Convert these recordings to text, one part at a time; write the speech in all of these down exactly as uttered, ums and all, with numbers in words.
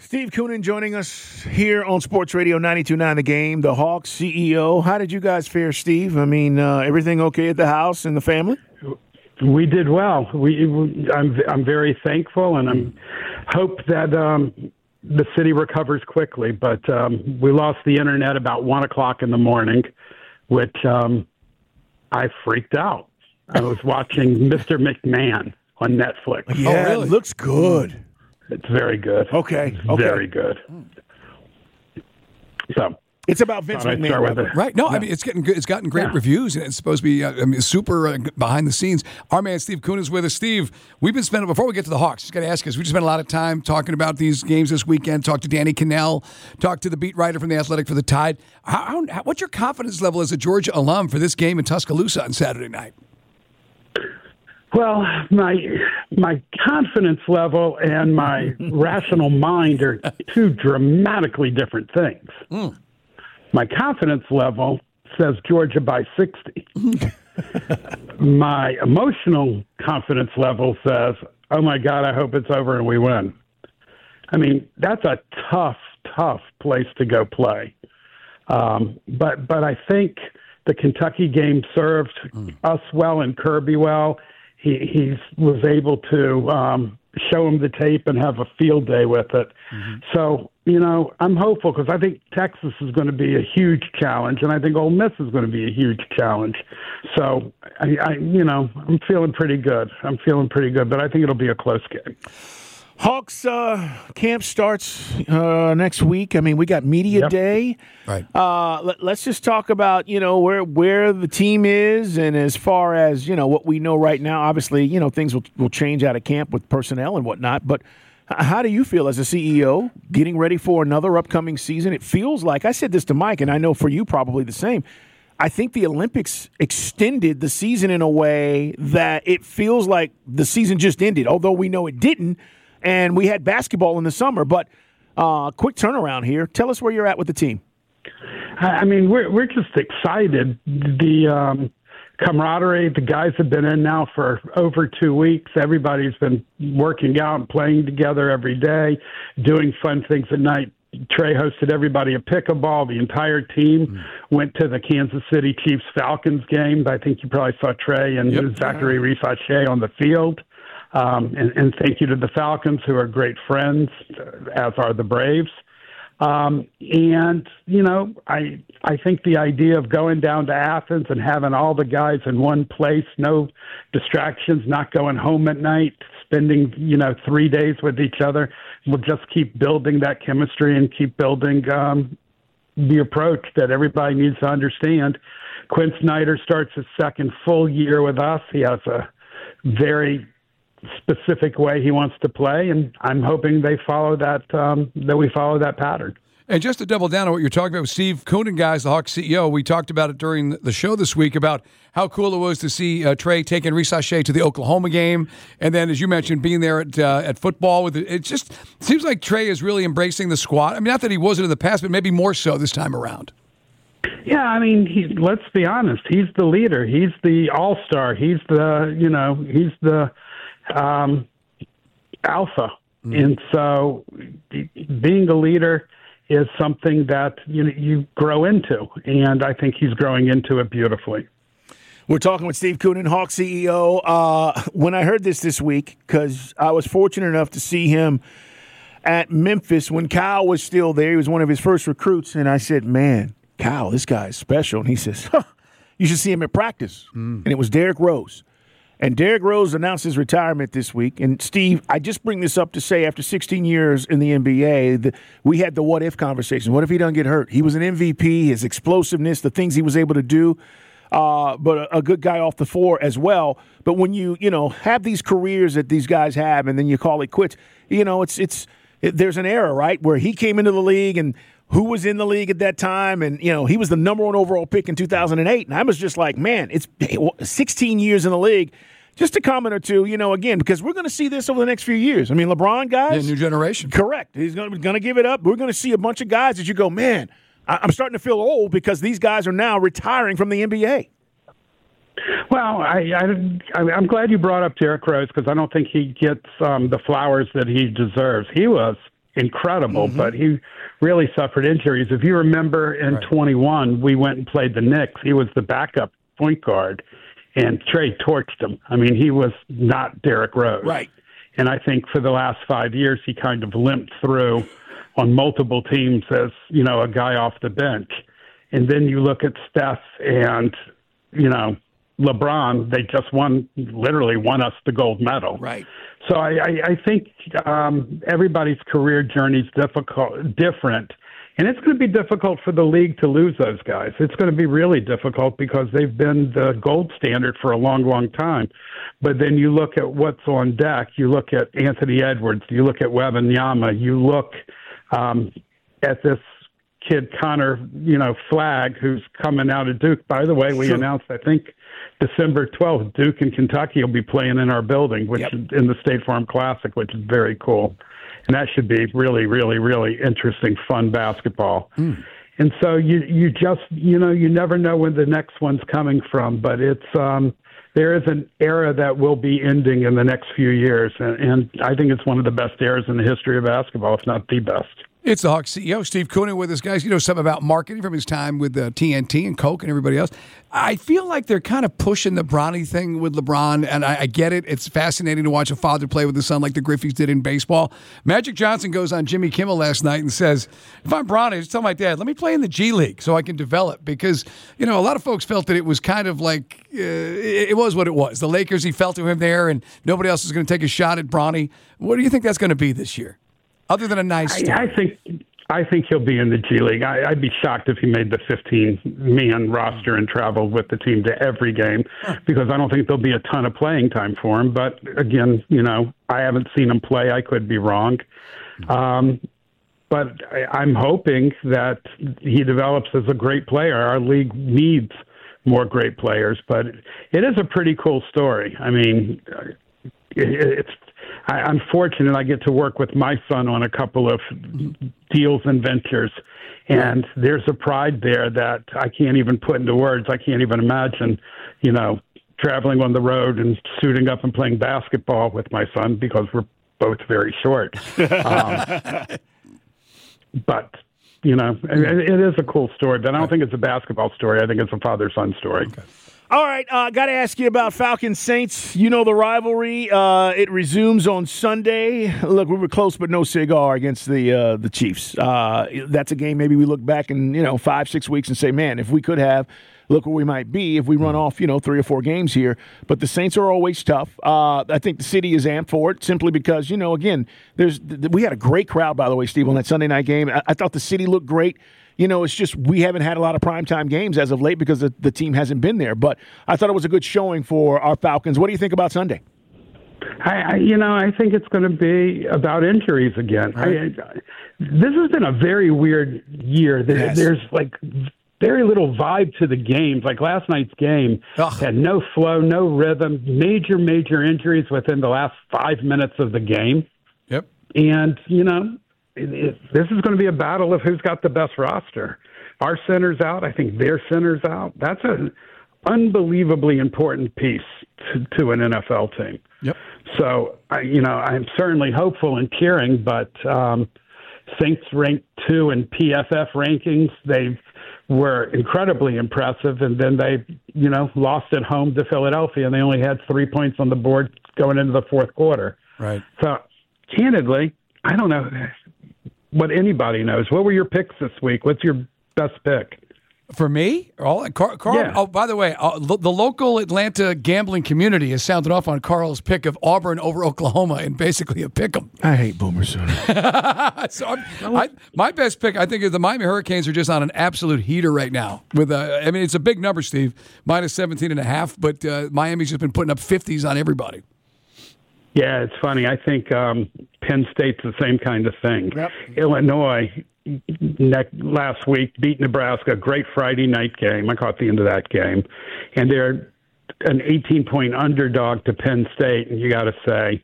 Steve Koonin joining us here on Sports Radio ninety-two point nine The Game, the Hawks C E O. How did you guys fare, Steve? I mean, uh, everything okay at the house and the family? We did well. We, I'm, I'm very thankful, and I'm hope that um, the city recovers quickly. But um, we lost the internet about one o'clock in the morning, which um, I freaked out. I was watching Mister McMahon on Netflix. Yeah, oh, really? It looks good. It's very good. Okay. It's okay. Very good. So it's about Vince McMahon, right? No, yeah. I mean it's getting good. It's gotten great yeah. reviews, and it's supposed to be uh, I mean, super uh, behind the scenes. Our man Steve Koonin is with us. Steve, we've been spending before we get to the Hawks. Just got to ask us. We just spent a lot of time talking about these games this weekend. Talked to Danny Cannell. Talked to the beat writer from the Athletic for the Tide. How, how, what's your confidence level as a Georgia alum for this game in Tuscaloosa on Saturday night? Well, my my confidence level and my rational mind are two dramatically different things. Mm. My confidence level says Georgia by sixty. My emotional confidence level says, oh, my God, I hope it's over and we win. I mean, that's a tough, tough place to go play. Um, but, but I think the Kentucky game served mm. us well and Kirby well. He he was able to um, show him the tape and have a field day with it. Mm-hmm. So, you know, I'm hopeful because I think Texas is going to be a huge challenge, and I think Ole Miss is going to be a huge challenge. So, I, I you know, I'm feeling pretty good. I'm feeling pretty good, but I think it'll be a close game. Hawks uh, camp starts uh, next week. I mean, we got media yep. day. Right. Uh, let, let's just talk about, you know, where where the team is, and as far as, you know, what we know right now. Obviously, you know, things will, will change out of camp with personnel and whatnot. But how do you feel as a C E O getting ready for another upcoming season? It feels like, I said this to Mike, and I know for you probably the same, I think the Olympics extended the season in a way that it feels like the season just ended, although we know it didn't. And we had basketball in the summer, but uh, quick turnaround here. Tell us where you're at with the team. I mean, we're we're just excited. The um, camaraderie, the guys have been in now for over two weeks. Everybody's been working out and playing together every day, doing fun things at night. Trey hosted everybody at pickleball. The entire team mm. went to the Kansas City Chiefs Falcons game. I think you probably saw Trey and yep. Zachary Risache on the field. Um, and, and thank you to the Falcons, who are great friends, as are the Braves. Um, and, you know, I I think the idea of going down to Athens and having all the guys in one place, no distractions, not going home at night, spending, you know, three days with each other, will just keep building that chemistry and keep building um, the approach that everybody needs to understand. Quinn Snyder starts his second full year with us. He has a very specific way he wants to play, and I'm hoping they follow that, um, that we follow that pattern. And just to double down on what you're talking about with Steve Koonin, guys, the Hawks C E O, we talked about it during the show this week about how cool it was to see uh, Trey taking Risache to the Oklahoma game, and then, as you mentioned, being there at uh, at football. With it, it just seems like Trey is really embracing the squad. I mean, not that he wasn't in the past, but maybe more so this time around. Yeah, I mean, he, let's be honest. He's the leader. He's the all-star. He's the, you know, he's the um, alpha. Mm. And so being a leader is something that you know, you grow into, and I think he's growing into it beautifully. We're talking with Steve Koonin, Hawks C E O. Uh, when I heard this this week, because I was fortunate enough to see him at Memphis when Kyle was still there. He was one of his first recruits, and I said, man, Kyle, this guy is special. And he says, huh, you should see him at practice. Mm. And it was Derrick Rose. And Derrick Rose announced his retirement this week. And, Steve, I just bring this up to say after sixteen years in the N B A, the, we had the what-if conversation. What if he doesn't get hurt? He was an M V P, his explosiveness, the things he was able to do, uh, but a, a good guy off the floor as well. But when you, you know, have these careers that these guys have and then you call it quits, you know, it's it's it, there's an era, right, where he came into the league and who was in the league at that time, and, you know, he was the number one overall pick in two thousand eight, and I was just like, man, it's sixteen years in the league. Just a comment or two, you know, again, because we're going to see this over the next few years. I mean, LeBron, guys. Yeah, new generation. Correct. He's going to give it up. We're going to see a bunch of guys that you go, man, I'm starting to feel old because these guys are now retiring from the N B A. Well, I, I, I'm glad you brought up Derrick Rose because I don't think he gets um, the flowers that he deserves. He was incredible, Mm-hmm. but he really suffered injuries. If you remember in Right. twenty-one, we went and played the Knicks. He was the backup point guard, and Trey torched him. I mean, he was not Derrick Rose. Right. And I think for the last five years, he kind of limped through on multiple teams as, you know, a guy off the bench. And then you look at Steph and, you know, LeBron, they just won, literally won us the gold medal. Right. So I, I, I think um, everybody's career journey is difficult, different. And it's going to be difficult for the league to lose those guys. It's going to be really difficult because they've been the gold standard for a long, long time. But then you look at what's on deck. You look at Anthony Edwards. You look at Wembanyama. You look um, at this kid Connor, you know, Flagg, who's coming out of Duke. By the way, we Sure. announced, I think, December twelfth, Duke and Kentucky will be playing in our building, which Yep. is in the State Farm Classic, which is very cool. And that should be really, really, really interesting, fun basketball. Mm. And so you, you just, you know, you never know when the next one's coming from, but it's, um, there is an era that will be ending in the next few years. And, and I think it's one of the best eras in the history of basketball, if not the best. It's the Hawks C E O, Steve Koonin, with us, guys. You know something about marketing from his time with uh, T N T and Coke and everybody else. I feel like they're kind of pushing the Bronny thing with LeBron, and I, I get it. It's fascinating to watch a father play with his son like the Griffeys did in baseball. Magic Johnson goes on Jimmy Kimmel last night and says, if I'm Bronny, just tell my dad, let me play in the G League so I can develop. Because, you know, a lot of folks felt that it was kind of like, uh, it, it was what it was. The Lakers, he felt to him there, and nobody else is going to take a shot at Bronny. What do you think that's going to be this year? Other than a nice story. I, I think I think he'll be in the G League. I, I'd be shocked if he made the fifteen-man roster and traveled with the team to every game because I don't think there'll be a ton of playing time for him. But, again, you know, I haven't seen him play. I could be wrong. Um, but I, I'm hoping that he develops as a great player. Our league needs more great players. But it is a pretty cool story. I mean, it, it's I, I'm fortunate I get to work with my son on a couple of deals and ventures, and there's a pride there that I can't even put into words. I can't even imagine, you know, traveling on the road and suiting up and playing basketball with my son because we're both very short. Um, but, you know, it, it is a cool story, but I don't think it's a basketball story. I think it's a father-son story. Okay. All right, uh, got to ask you about Falcons Saints. You know the rivalry. Uh, it resumes on Sunday. Look, we were close, but no cigar against the uh, the Chiefs. Uh, that's a game maybe we look back in you know five, six weeks and say, man, if we could have, look where we might be if we run off you know three or four games here. But the Saints are always tough. Uh, I think the city is amped for it simply because you know again, there's we had a great crowd by the way, Steve, on that Sunday night game. I, I thought the city looked great. You know, it's just we haven't had a lot of primetime games as of late because the, the team hasn't been there. But I thought it was a good showing for our Falcons. What do you think about Sunday? I, I you know, I think it's going to be about injuries again. Right. I, I, this has been a very weird year. There, Yes. There's like very little vibe to the games. Like last night's game Ugh. had no flow, no rhythm, major, major injuries within the last five minutes of the game. Yep. And, you know, it, it, this is going to be a battle of who's got the best roster. Our center's out. I think their center's out. That's an unbelievably important piece to, to an N F L team. Yep. So, I, you know, I'm certainly hopeful and cheering, but um, Saints ranked two in P F F rankings. They were incredibly impressive, and then they, you know, lost at home to Philadelphia, and they only had three points on the board going into the fourth quarter. Right. So, candidly, I don't know what anybody knows. What were your picks this week? What's your best pick? For me? All, Car- Carl, Yeah. Oh, by the way, uh, lo- the local Atlanta gambling community has sounded off on Carl's pick of Auburn over Oklahoma and basically a pick 'em. I hate Boomer Sooner. so I'm, I, my best pick, I think, is the Miami Hurricanes are just on an absolute heater right now. With uh, I mean, it's a big number, Steve, minus seventeen and a half, but uh, Miami's just been putting up fifties on everybody. Yeah, it's funny. I think um, Penn State's the same kind of thing. Yep. Illinois ne- last week beat Nebraska. Great Friday night game. I caught the end of that game. And they're an eighteen-point underdog to Penn State, and you got to say,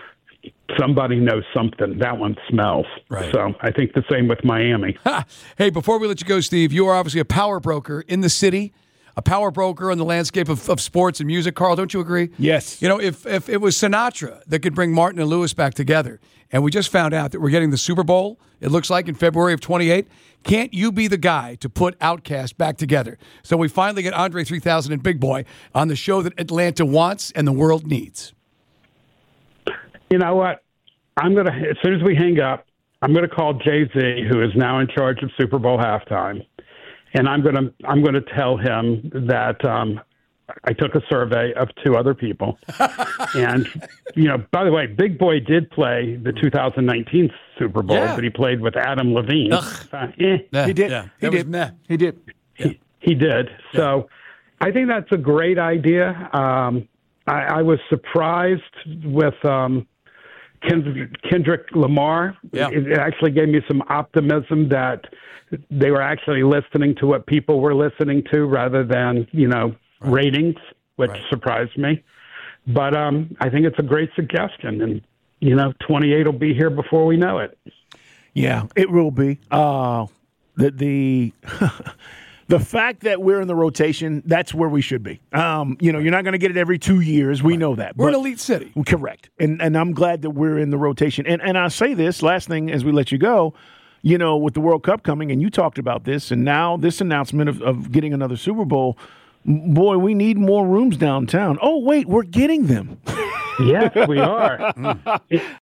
somebody knows something. That one smells. Right. So I think the same with Miami. Hey, before we let you go, Steve, you are obviously a power broker in the city. a power broker in the landscape of, of sports and music. Carl, don't you agree? Yes. You know, if if it was Sinatra that could bring Martin and Lewis back together, and we just found out that we're getting the Super Bowl, it looks like in February of twenty-eight, can't you be the guy to put Outkast back together? So we finally get Andre three thousand and Big Boy on the show that Atlanta wants and the world needs. You know what? I'm going to, as soon as we hang up, I'm going to call Jay-Z, who is now in charge of Super Bowl halftime, and I'm going to I'm going to tell him that um, I took a survey of two other people, and you know, by the way, Big Boy did play the two thousand nineteen Super Bowl, Yeah. but he played with Adam Levine. Uh, eh, Yeah, He did. yeah. He That was did. meh. He did. he, he did. So I think that's a great idea. Um, I, I was surprised with. Um, Kendrick, Kendrick Lamar. Yeah. It, it actually gave me some optimism that they were actually listening to what people were listening to rather than, you know, right. ratings, which Right. surprised me. But um, I think it's a great suggestion. And, you know, twenty-eight will be here before we know it. Yeah, it will be. Uh, the the the fact that we're in the rotation, that's where we should be. Um, you know, you're not going to get it every two years. We right. know that. We're but, an elite city. Correct. And and I'm glad that we're in the rotation. And and I'll say this, last thing as we let you go, you know, with the World Cup coming, and you talked about this, and now this announcement of, of getting another Super Bowl, boy, we need more rooms downtown. Oh, wait, we're getting them. Yes, we are.